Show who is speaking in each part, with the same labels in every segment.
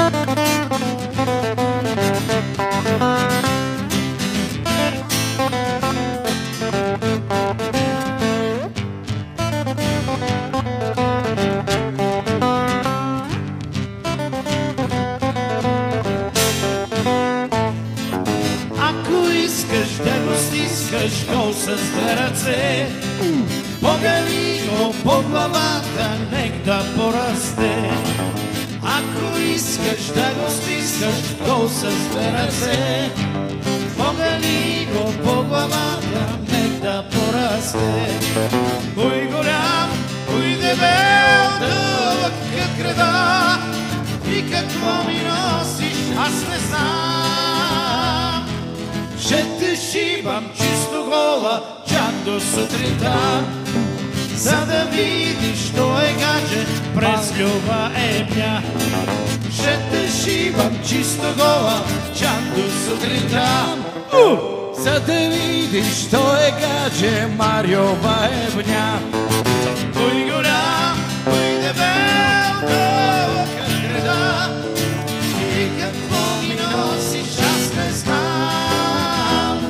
Speaker 1: Гол с две ръце, погани го по главата, нек да порасте. Ако искаш да го стискаш, гол с две ръце, погани го по главата, нек да порасте. Кой голям, кой дебел, дълъг като града, и какво ми носиш, аз не знам. Ще те шибам чисто гола, чак до сутринта, за да видиш, що е гадже през люба ебня. Ще те шибам чисто гола, чак до сутринта, за да видиш, що е гадже Марьова ебня. Кой голям, кой дебел, дълъг като града, и какво ми носиш, аз не знам.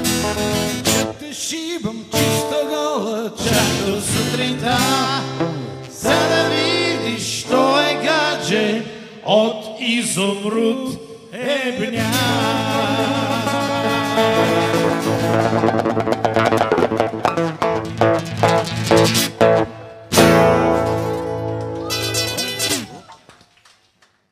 Speaker 1: Шибам чисто гола, чак до сутринта, за да видиш, що е гадже от изумруд ебня.